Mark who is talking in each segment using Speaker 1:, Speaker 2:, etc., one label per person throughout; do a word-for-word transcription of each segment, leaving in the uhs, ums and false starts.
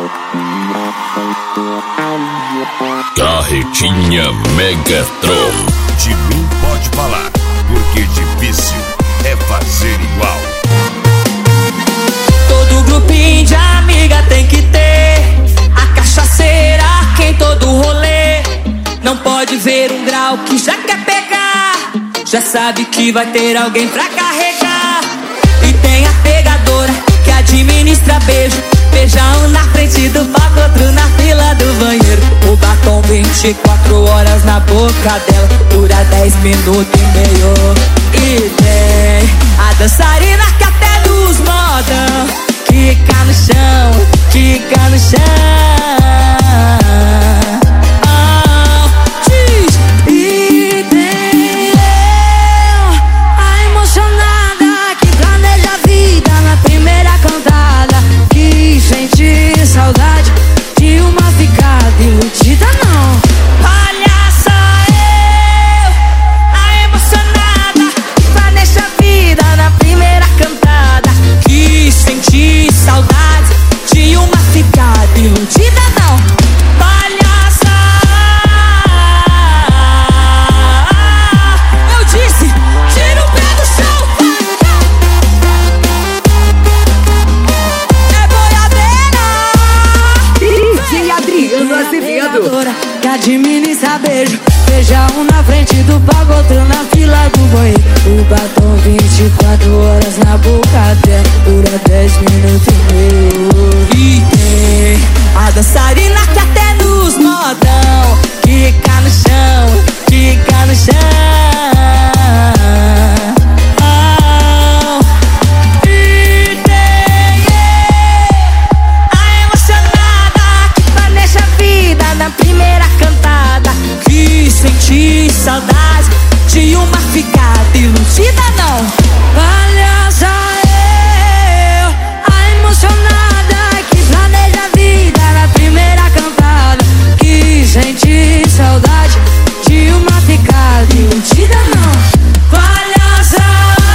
Speaker 1: Carretinha Megatron.
Speaker 2: De mim pode falar, porque difícil é fazer igual.
Speaker 3: Todo grupinho de amiga tem que ter a cachaceira que em todo rolê. Não pode ver um grau que já quer pegar, já sabe que vai ter alguém pra carregar. E tem a pegadora que administra beijo, beijão na frente do palco, outro na fila do banheiro. O batom vinte e quatro horas na boca dela, dura dez minutos e meio. E tem a dançarina que até nos modão quica no chão, quica no chão. Saudade de uma ficada iludida, não. Palhaça eu, a emocionada, planeja a vida na primeira cantada. Que senti saudade de uma ficada iludida, não. Palhaça, eu disse, tira o pé do chão. Que administra beijo, beija um na frente do palco, outro na fila do banheiro. O batom vinte e quatro horas na boca dela, dura dez minutos e meio. E tem a dançarina que até nos modão quica no chão, quica no chão. Senti saudade de uma ficada iludida, não. Palhaça eu, a emocionada que planeja a vida na primeira cantada. Que senti saudade de uma ficada iludida, não. Palhaça,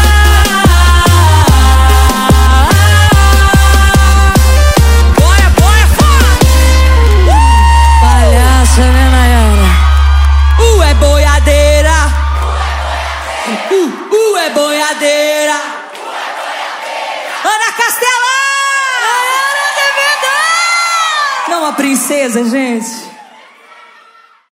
Speaker 3: boia, boia, fora. uh! Palhaça, né, Nayara? Uh, é boiadeira. Uh, uh, é boiadeira. Ana Castela! Não, a princesa, gente.